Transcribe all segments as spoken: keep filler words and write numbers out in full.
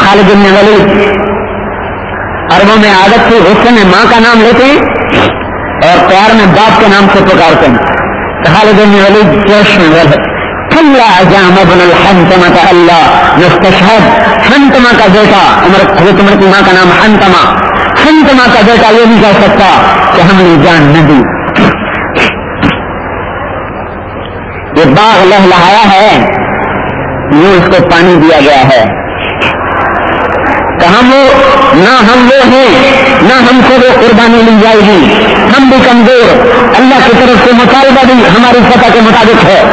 خالد بن ولید، عربوں میں عادت تھی غصے میں ماں کا نام لیتے ہیں اور پیار میں باپ کے نام سے پکارتے ہیں. خالد بن ولید جوش میں بولے کلا جام ابن الحنتمہ اللہ مستشہد. حنتمہ کا بیٹا، عمر حضرت عمر کی ماں کا نام حنتمہ، حنتمہ کا بیٹا یہ نہیں کہہ سکتا کہ ہم نے جان نہ دی. یہ باغ لہلہایا ہے، یوں اس کو پانی دیا گیا ہے. کہ ہم وہ نہ ہم وہ ہیں نہ ہم سے وہ قربانی لی جائے گی. ہم بھی کمزور، اللہ کی طرف سے مطالبہ بھی ہماری سطح کے مطابق ہے.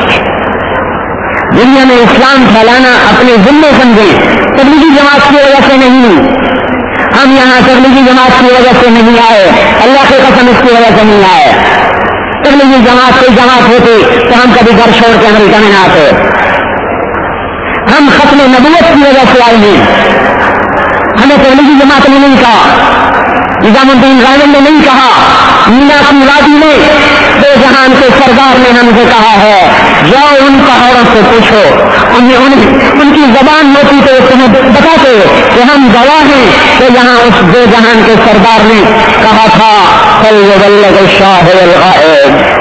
دنیا میں اسلام پھیلانا اپنے ذمے سمجھیں، تبلیغی جماعت کی وجہ سے نہیں. ہم یہاں تبلیغی جماعت کی وجہ سے نہیں آئے، اللہ کی قسم اس کی وجہ سے نہیں آئے. تبلیغی جماعت کوئی جماعت ہوتی تو ہم کبھی گھر چھوڑ کے امریکہ میں نہ آتے. ہم ختم نبوت کی وجہ سے آئے ہیں. ہمیں تبلیغی جماعت نے نہیں کہا، نظام الدین غالب نے نہیں کہا، مینا کی وادی نے دو جہان کے سردار نے ہم سے کہا ہے جاؤ ان پہاڑوں سے پوچھو. انہیں ان, ان کی زبان ہوتی تو تمہیں بتاتے کہ ہم گواہ ہیں کہ یہاں اس دو جہان کے سردار نے کہا تھا فَلْيُبَلِّغِ الشَّاهِدُ الْغَائِبَ.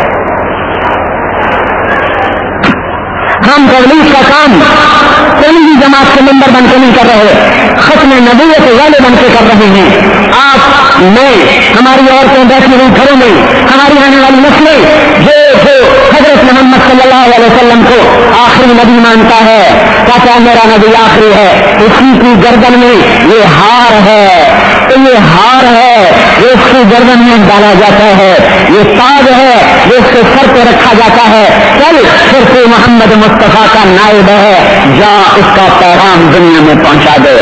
ہم تبلیغ کا کام تبلیغی جماعت کے ممبر بن کے نہیں کر رہے، ختم نبوت والے بن کے کر رہے ہیں. آپ میں ہماری عورتیں بیٹھی ہوئی گھروں میں، ہماری آنے والی نسلیں جو جو حضرت محمد صلی اللہ علیہ وسلم کو آخری نبی مانتا ہے، کہتا ہے میرا نبی آخری ہے، اسی کی گردن میں یہ ہار ہے، تو یہ ہار ہے جو اس کی گردن میں ڈالا جاتا ہے، یہ تاج ہے جو اس کے سر پہ رکھا جاتا ہے. چل پھر تو محمد مصطفیٰ کا نائب ہے، جا اس کا پیغام دنیا میں پہنچا دے.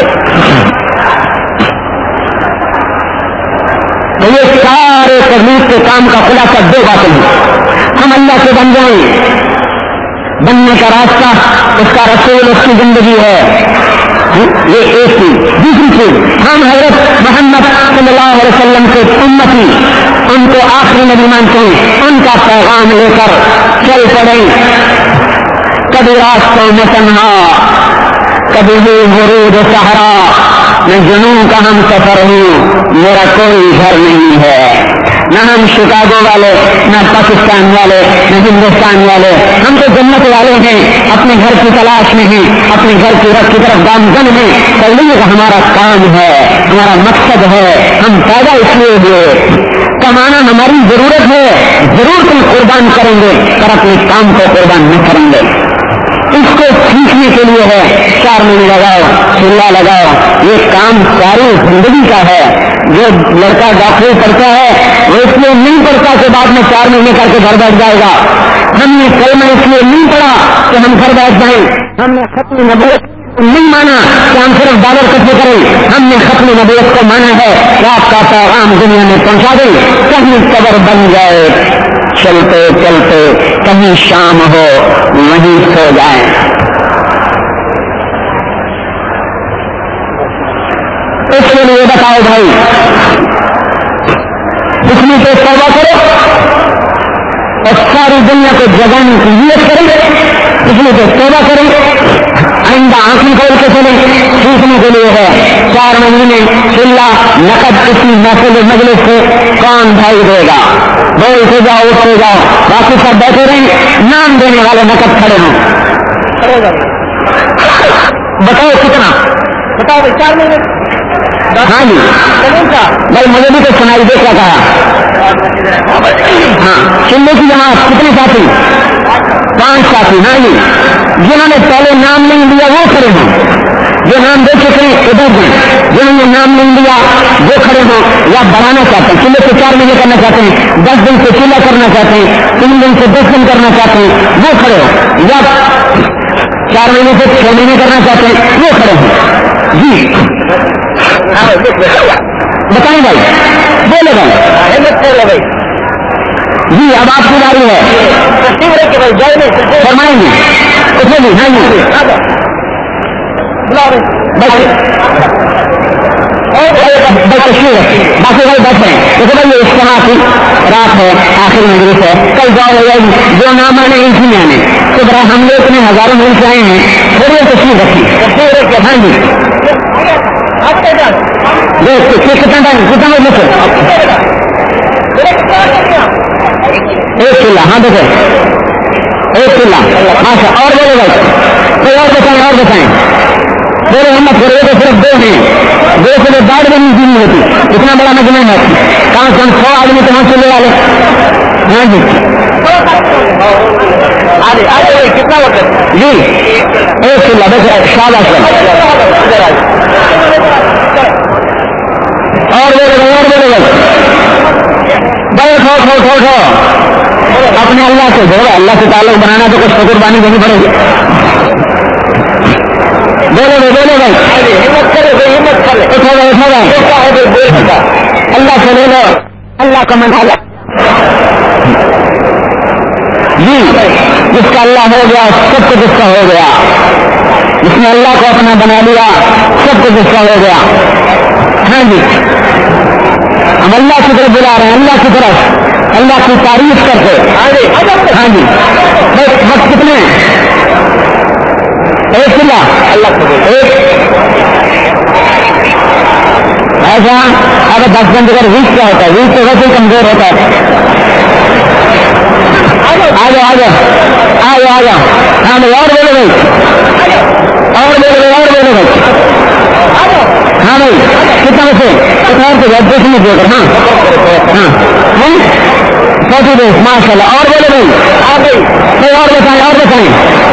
تو یہ سارے تبلیغ کے کام کا خلاصہ دو باتیں ہیں. ہم اللہ کے بن جائیں، بننے کا راستہ اس کا رسول اس کی زندگی ہے، یہ ایک چیز. دوسری چیز ہم حضرت محمد صلی اللہ علیہ وسلم کے امتی، ان کو آخری نبی مانتے ہیں، ان کا پیغام لے کر چل پڑیں. کبھی راستوں میں تنہا، کبھی بھی ورود صحرا، میں جنوں کا ہم سفر ہوں، میرا کوئی گھر نہیں ہے. نہ ہم شکاگو والے، نہ پاکستان والے، نہ ہندوستان والے، ہم تو جنت والے ہیں، اپنے گھر کی تلاش میں ہیں، اپنے گھر کی رب کی طرف گامزن ہیں. تبلیغ ہمارا کام ہے، ہمارا مقصد ہے. ہم پیدا اس لیے ہوئے، کمانا ہماری ضرورت ہے، ضرور تم قربان کریں گے پر اپنے کام کو قربان نہیں کریں گے. اس کو سیکھنے کے لیے ہے، چار مہینے لگاؤ، چلا لگاؤ. یہ کام ساری زندگی کا ہے. جو لڑکا ڈاکٹری پڑھتا ہے وہ اس لیے نہیں پڑھتا کہ بعد میں چار مہینے کر کے گھر بیٹھ جائے گا. ہم نے کلمہ اس لیے نہیں پڑھا کہ ہم گھر بیٹھ جائیں. ہم نے ختم نبوت نہیں مانا کہ ہم صرف ڈالر کٹھے کریں. ہم نے ختم نبوت کو مانا ہے کہ آپ کا پیغام دنیا میں پہنچا دیں. کہیں قبر بن جائے، چلتے چلتے کہیں شام ہو وہیں سو جائیں. اس کے لیے بتاؤ بھائی، اس میں سے توبہ کرو اور ساری دنیا کو جگانے کی نیت کریں. اس میں سے توبہ کریں، آئندہ آنکھیں کھول کے چلیں. سیکھنے کے لیے ہے. چار مہینے چلا نقد کسی محفل مجلس سے کون بھائی دے گا؟ بولتے جاؤ، اٹھتے جاؤ، باقی سب بیٹھے رہیں. نام دینے والے نقد کھڑے ہوں. بتاؤ کتنا؟ بتاؤ بھائی. چار مہینے. ہاں جی بھائی، مجھے بھی تو سنائی دے کیا کہا. ہاں، چلے کی جماعت کتنے ساتھی؟ پانچ ساتھی. ہاں جی، جنہوں نے پہلے نام نہیں دیا وہ کھڑے ہوں، جو نام دے چکے ادھر ہیں. جنہوں نے نام نہیں دیا وہ کھڑے ہوں. یا بڑھانا چاہتے ہیں، چلے سے چار مہینے کرنا چاہتے ہیں، دس دن سے چلا کرنا چاہتے ہیں، تین دن سے دس دن کرنا چاہتے ہیں وہ کھڑے ہوں. یا چار مہینے سے چھ مہینے کرنا چاہتے ہیں وہ کھڑے ہوں. جی بتائیں بھائی، بولے بھائی. جی اب آپ کی باری ہے، فرمائیں گے. اٹھے جی. ہاں جی باقی بھائی بیٹھے ہیں. دیکھو بھائی یہ اجتماع کی رات ہے، آخر مجلس ہے، کل جاؤ ہو جائے گی. جو نام آنے ان میں آنے تو برا ہم لوگ اتنے ہزاروں مل سے آئے ہیں، تھوڑی تشریف رکھی. ہاں جی कितना कितना एक चिल्ला, हाँ देखो एक चिल्ला, अच्छा और बोलो भाई, कोई और बताएं और बताएं, बोलो हिम्मत करो, तो सिर्फ दो हैं, दो से बाढ़ में नहीं नहीं होती, इतना बड़ा मजमा है, कहाँ कौन सौ आदमी तो वहाँ चले वाले, हाँ जी आगे आगे कितना वक्त जी एक चिल्ला बस शाबाश और बोलो और बोलो भाई ठो ठो ठो ठो अपने अल्लाह से जोड़ो, अल्लाह से ताल्लुक बनाना तो कुछ कुर्बानी देनी पड़ेगी। बोलो भाई बोलो भाई हिम्मत करे हिम्मत करे उठो गए उठो गए अल्लाह से ले लो, अल्लाह का मन आला जी जिसका अल्लाह हो गया सब कुछ उसका हो गया, जिसने अल्लाह को अपना बना लिया सब कुछ उसका हो गया। हाँ जी हम अल्लाह की तरफ बुला रहे हैं, अल्लाह की तरफ, अल्लाह की तारीफ करके। हाँ जी बस वक्त कितने एक चिल्ला अल्लाह को एक ऐसा। अगर दस घंटे का वीक क्या होता है, वीक तो वैसे ही कमजोर होता है। आ जाओ आ जाओ आ जाओ आ जाओ हाँ भाई और बोलो भाई और बोलो भाई और बोलो भाई हाँ भाई कितना बचे कितना और देश में देकर हाँ हाँ फोर्टी डेज माशाल्लाह और बोलो भाई हाँ भाई भाई और बताएं और बताएं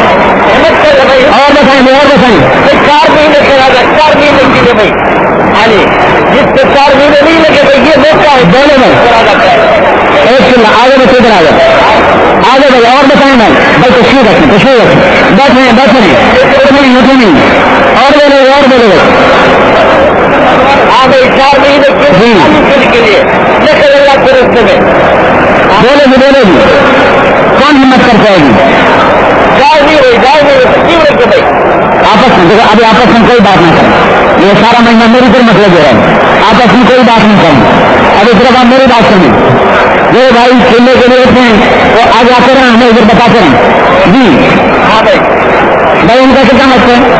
और बताएं भाई और बताएं चार महीने से ज्यादा चार महीने के लिए भाई हाँ जी जिससे चार महीने नहीं लगे भाई ये मौका है बोलो भाई एक चिल्ला आगे बच्चे इधर आ जाओ आगे भाई और बताएं भाई भाई तशरीफ रखें तशरीफ रखें बैठ रहे बैठ रहे नहीं उठे नहीं और बोलो और बोलो भाई हाँ भाई चार महीने के लिए लेकर अल्लाह के रस्ते में बोलो जी बोलो जी कौन हिम्मत कर पाएगी जाए नहीं भाई जाए नहीं क्यों रखे भाई आपस में देखो अभी आपस में कोई बात नहीं करें, ये सारा महीना मेरी पर मतलब जो है आपस में कोई बात नहीं करें। अभी सिर्फ आप मेरी बात सुनें, जो भाई खेलने के लिए उठे हैं वो आगे आते रहें हमें इधर बताते रहें जी। हाँ भाई भाई उनका कितना मत है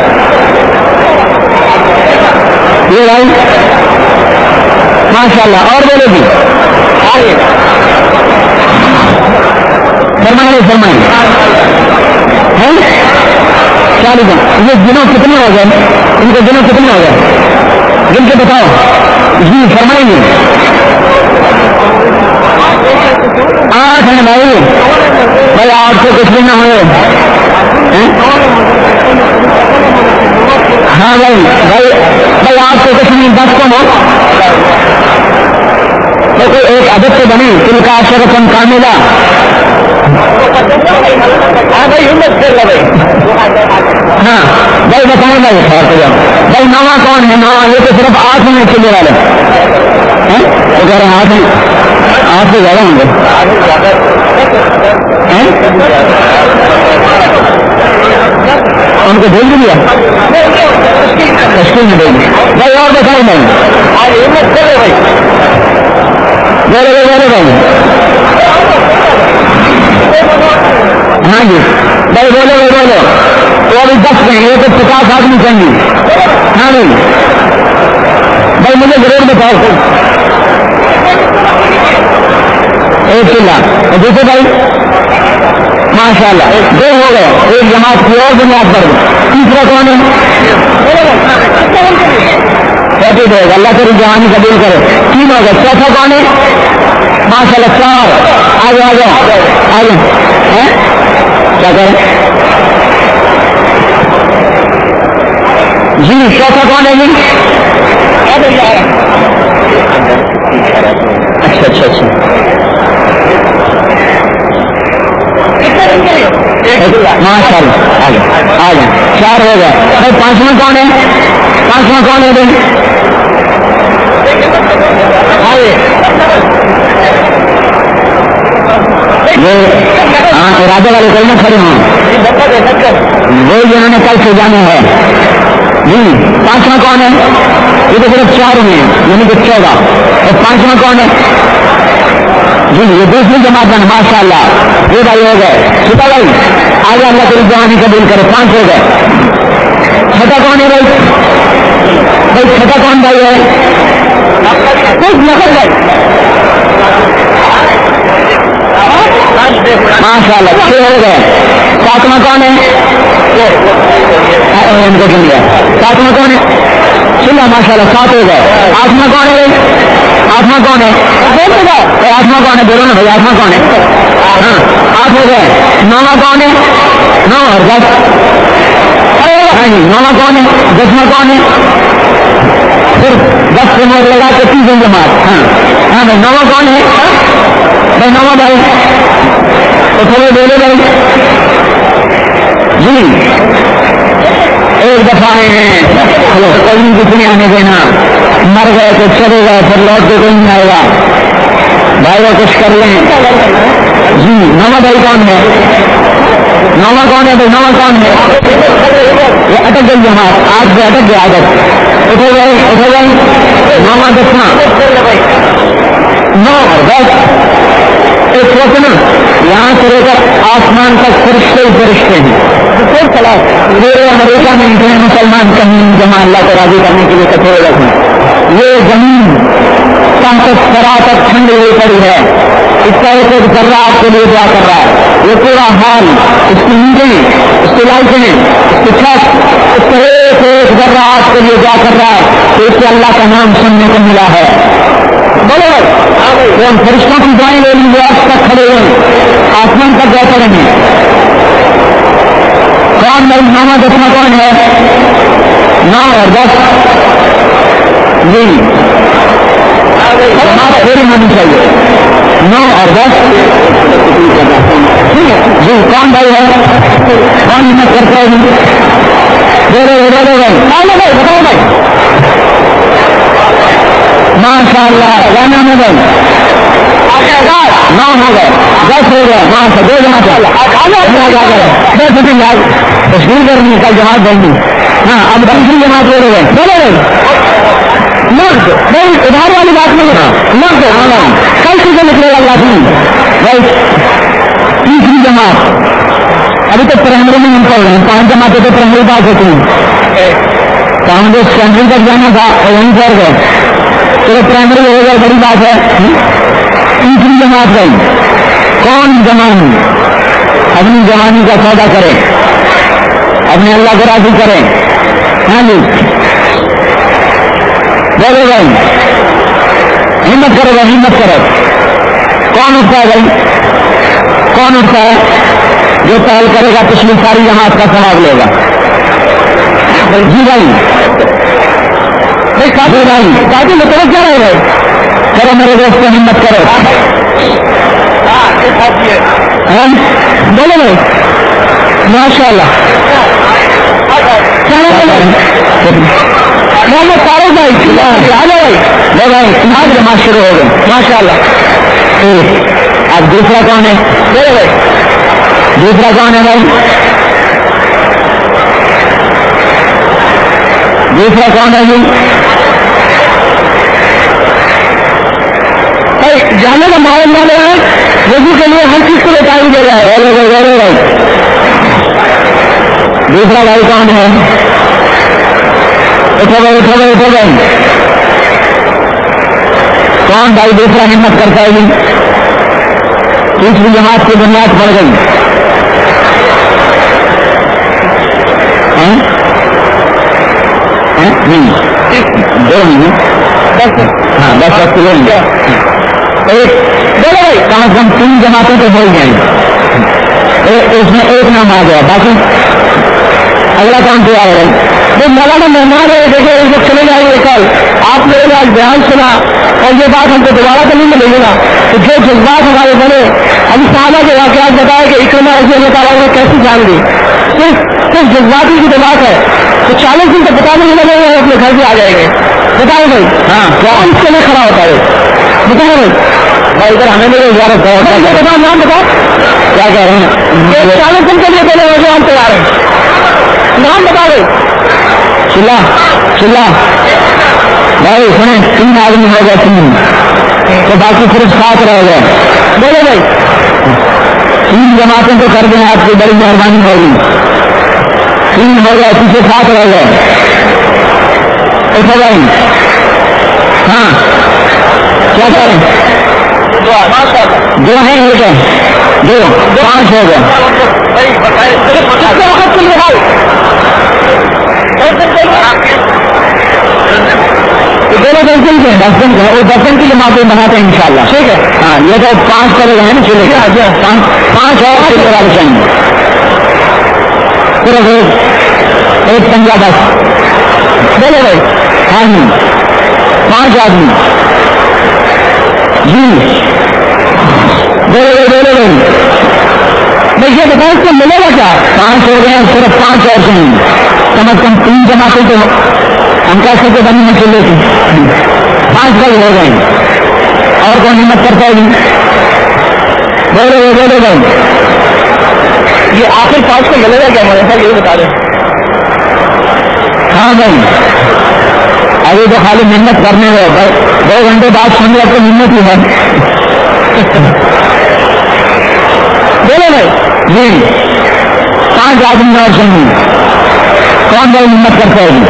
ये भाई माशाल्लाह और बोलो जी आगे फरमाइए फरमाइए हैं क्या लिखा ये दिनों कितने हो गए, इनके दिनों कितने हो गए गिन के बताओ जी फरमाइए। आठ है भाई भाई आठ से कुछ भी ना हो। हाँ भाई भाई भाई आठ से कुछ नहीं दस को हो तो कोई एक आदत से बने तिनका शरफन कामिला। हाँ भाई हिम्मत कर लो भाई हाँ भाई बताएं भाई भाई नवा कौन है नवा, ये तो सिर्फ आठ में चलने वाले हैं वो कह रहे हैं आठ आठ से ज्यादा होंगे उनको भेज दिया तश्कील में भेज दिया भाई और बताएं भाई आज हिम्मत कर लो भाई बोलो बोलो भाई हाँ जी भाई बोलो भाई बोलो तो अभी दस नहीं ये तो पचास आदमी चाहिए। हाँ भाई भाई मुझे जरूर बताओ एक चिल्ला देखो भाई माशाल्लाह दो हो गए, एक जमात की और बुनियाद पर तीसरा कौन है फोर्टी डेज अल्लाह तेरी जवानी कबूल करे तीन हो गए, चौथा कौन है माशाल्लाह चार आगे आगे आगे हैं क्या करें जी चौथा कौन है जी अच्छा अच्छा अच्छा माशाल्लाह आगे आगे चार हो गए भाई पांचवा कौन है पांचवा कौन है भाई आगे वो हाँ इरादे वाले कोई ना खड़े हों वो जिन्होंने कल से जाना है जी। पांचवा कौन है ये तो सिर्फ चार हुए यानी कि चौदह और पांचवा कौन है जी ये दूसरी जमात में माशाल्लाह ये भाई हो गए छठा भाई आगे अल्लाह तेरी जवानी कबूल करे पांच हो गए। छठा कौन है भाई भाई छोटा कौन भाई है? नफर भाई माशाल्लाह छह हो गए। सातवां कौन है? इनको गिन लिया। सातवां कौन है? सुना माशाल्लाह सात हो गए। आठवां कौन है? आठवां कौन है? आठवां कौन है? बोलो ना भाई आठवां कौन है? हाँ आठ हो गए। नौवां कौन है? नौ और दस। हाँ जी नौवां कौन है? दसवां कौन है? फिर दस से मोड़ लगा के तीसरी जमात। हाँ हाँ भाई नौवां कौन है? भाई नौवां भाई तो थोड़े बोले भाई जी एक दफा आए हैं हेलो कहीं कितने आने देना मर गए तो चले गए फिर लौट के कोई नहीं आएगा भाई वो कुछ कर लें जी। नौवां भाई कौन है? नौवां कौन है भाई? नौवां कौन है? ये अटक गई जमात आज से अटक गया आदत उठे गए उठे गए। नौवां दसवां नौ और दस एक सोचना यहाँ से लेकर आसमान तक फरिश्ते ही फरिश्ते हैं। पूरे अमेरिका में इतने मुसलमान कहीं जहाँ अल्लाह को राजी करने के लिए कठोर रखें। ये जमीन ताकत सरा तक ठंडी हुई पड़ी है। इसका एक एक जर्रा आपके लिए दुआ कर रहा है। ये पूरा हाल इसकी नींदें इसकी लाइटें इसकी छत इसका एक एक जर्रा आपके लिए दुआ कर रहा है तो इससे अल्लाह का नाम सुनने को मिला है। बोलो तो हम फरिश्तों की दुआएं ले लीजिए आज तक खड़े हुए आसमान तक जाते रहेंगे। कौन भाई नौवां दसवां कौन है? नौ और दस जी जमात पूरी होनी चाहिए। नौ और दस ठीक है जी। कौन भाई है? कौन हिम्मत करता है? बोलो बोलो भाई बोलो भाई बताओ भाई माशाअल्लाह क्या नाम है भाई? नौ हो गए दस हो गए वहां से दो जमा तस्वीर करनी कल जमात देंगी। हाँ अब दूसरी जमात ले रहे बोलो भाई नब्ज भाई उधार वाली बात नहीं है नब्ज कल से निकलेगा अल्लाह भाई। तीसरी जमात अभी तो प्राइमरी में हम पढ़ रहे हैं पांच जमातें तो प्राइमरी पास होती हैं तो हम जो सेकेंडरी तक जाना था वहीं पढ़ गए तो प्राइमरी हो गया बड़ी बात है। तीसरी जमात गई कौन जवानी अपनी जवानी का सौदा करे अपने अल्लाह को राजी करे। हाँ जी बोलो भाई हिम्मत करो भाई हिम्मत करो। कौन उठता है भाई? कौन उठता है? जो पहल करेगा पिछली सारी जमात का सवाब लेगा। जी भाई भाई काफी भाई काफी मतलब क्या रहे भाई करो मेरे दोस्त हिम्मत करो। बोलो भाई माशाअल्लाह क्या मोहम्मद फारूक भाई आलो भाई लो भाई आज जमात शुरू हो गए माशाअल्लाह। अब दूसरा कौन है? बोलो भाई दूसरा कौन है भाई? दूसरा कौन है जी? जाने का माहौल वाले हैं वजू के लिए हर चीज को टाइम दे रहा है। बोलो भाई बोलो भाई दूसरा भाई कौन है? उठो भाई उठो भाई उठो भाई कौन भाई दूसरा हिम्मत करता है जी? तीसरी जमात की बुनियाद पड़ गई दो नहीं बस हाँ बस बस बोलेंगे एक बोलो भाई कम से कम तीन जमातें तो हो ही जाएंगे उसमें एक नाम आ गया बाकी अगला काम तैयार हो रहा है। मौलाना मेहमान है देखो एक लोग चले जाएंगे कल आप लोगों ने आज बयान सुना और ये बात हमको दोबारा तो नहीं मिलेगा तो जो जज्बात हमारे बने अभी साहबा के वाकयात बताया कि इक्रमा रजी अल्लाह ताला ने कैसे जान दी सिर्फ सिर्फ जज्बाती की तो बात है तो चालीस दिन तो पता नहीं लगेगा अपने घर भी आ जाएंगे। बताओ भाई हाँ क्या इसके लिए खड़ा होता है बताओ भाई भाई इधर हमें मेरे बताओ नाम बताओ क्या कह रहे हैं चालीस दिन के लिए पहले वजह हम तैयार हैं नाम बताओ भाई चिल्ला चिल्ला भाई सुने तीन आदमी हो गए तीन तो बाकी सिर्फ सात रह गए। बोलो भाई तीन जमातें तो कर दें आपकी बड़ी मेहरबानी होगी। तीन हो गए पीछे सात रह गए اٹھو بھائی. ہاں کیا کریں؟ دو ہیں ایک ہے دو پانچ ہو گئے. کتنے وقت کے لیے بھائی؟ دونوں دس دن کے دس دن کے وہ دس دن کے لیے معافی بناتے ہیں انشاءاللہ. ٹھیک ہے. ہاں یہ تو پانچ کرے گئے نا چلے گا. پانچ اور چلے والے چاہیے. صرف ایک ایک پنجا دس بولے بھائی. ہاں جی پانچ آدمی جی بولے بھائی بولے بھائی. میں یہ بتاؤں اس کو ملے گا کیا؟ پانچ ہو گئے صرف پانچ اور چاہیے. کم از کم تین جماعتیں تو ہم کیسے کے بنی میں چلے تھی. پانچ بھائی ہو گئے اور کون ہمت کرتا ہے جی؟ بولے بھائی بولے بھائی. یہ آخر پانچ کو ملے گا کیا ہمارے ساتھ یہ بتا دیں. ہاں بھائی ابھی تو خالی محنت کرنے میں دو گھنٹے بعد سن رہے تو محنت ہی ہے. بولے بھائی جی پانچ آدمی اور سنیے. کون بھائی محنت کرتا ہے جی؟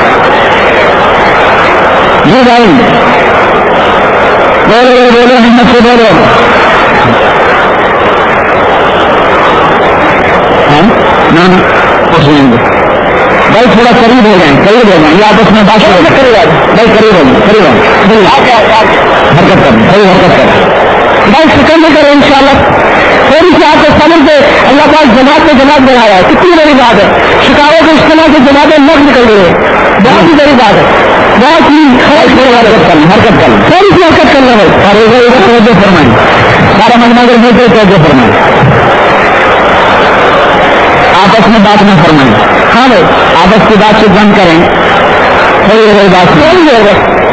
جی بھائی بولو بولو ہمت سے بولو. پوچھ لیں گے بھائی تھوڑا قریب ہو جائیں قریب ہو جائیں یا آپس میں بات کریں قریب آ بھائی قریب ہو جائیں قریب حرکت کریں صحیح حرکت کریں بھائی فکر نہیں کریں انشاءاللہ. تھوڑی سی آپ کو سمجھ دے اللہ پاک جماعت میں جماعت بنایا ہے. کتنی بڑی بات ہے. شکاروں کے اجتماع سے جماعتیں لگ نکل رہی ہے. بہت ہی بڑی بات ہے. بہت ہی حرکت کریں حرکت کریں تھوڑی سی حرکت کرنا ہے. اور توجہ فرمائیں سارا مجمع کر ملتے توجہ فرمائیں آپس میں بات نہ فرمائیں. ہاں بھائی آپس کی بات سے بند کریں. تھوڑی بڑی بات نہیں ہوگا.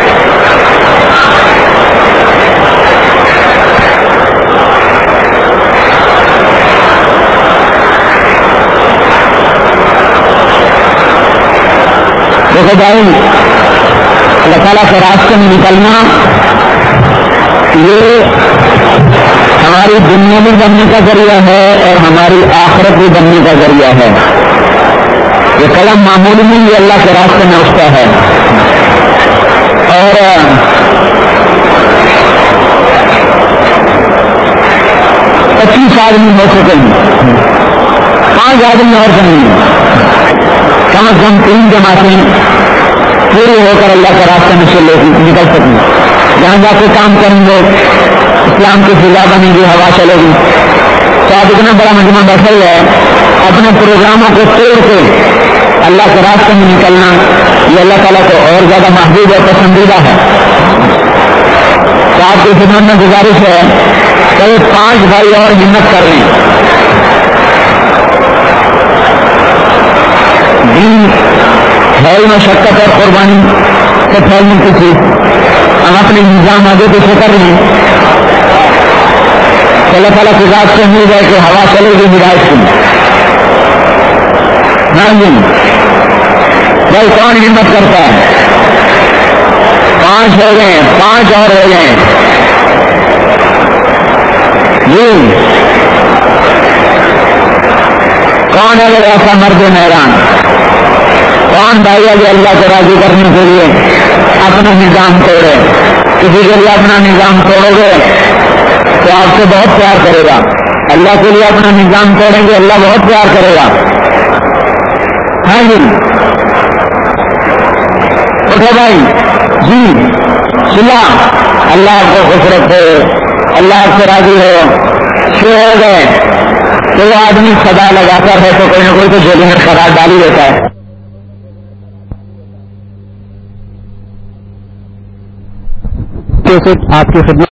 دیکھو بھائی اللہ تعالیٰ کے راستے میں نکلنا یہ ہماری دنیا بھی بننے کا ذریعہ ہے اور ہماری آخرت بھی بننے کا ذریعہ ہے. یہ قلم معمولی نہیں یہ اللہ کے راستے میں اٹھتا ہے. اور پچیس آدمی ہو چکے ہیں. پانچ آدمی اور نہیں کم از کم تین جماعتیں پوری ہو کر اللہ کے راستے میں سے نکل سکیں. جہاں جا کے کام کریں گے اسلام کی فضا بنے گی ہوا چلے گی. تو آپ اتنا بڑا مجمع بیٹھے ہوئے ہے اپنے پروگراموں کو توڑ کے اللہ کے راستے میں نکلنا یہ اللہ تعالیٰ کو اور زیادہ محبوب اور پسندیدہ ہے. تو آپ کی خدمت میں گزارش ہے کہ پانچ بھائی اور ہمت کر لیں. دین ہے مشقت اور قربانی سے پھیلنے کی چیز. ہم اپنے نظام آگے پیچھے کر لیں تو اللہ تعالیٰ کی ذات سے مل جائے کہ ہوا چلے گی ہدایت کی. ہاں جی بھائی کون ہمت کرتا ہے؟ پانچ ہو گئے پانچ اور ہو گئے جی. کون ہے اگر ایسا مرد میدان؟ کون بھائی اگر اللہ کو راضی کرنے کے لیے اپنا نظام توڑے؟ کسی کے لیے اپنا نظام توڑو گے تو آپ سے بہت پیار کرے گا. اللہ کے لیے اپنا نظام توڑیں گے اللہ بہت پیار کرے گا. ہاں جی اٹھو بھائی جی صلاح اللہ آپ کو خوش رکھے اللہ آپ سے راضی ہو. شروع ہو گئے تو وہ آدمی صدا لگا کر ہے تو کوئی نہ کوئی تو جیل میں قرار ڈال ہی دیتا ہے. آپ کی خدمت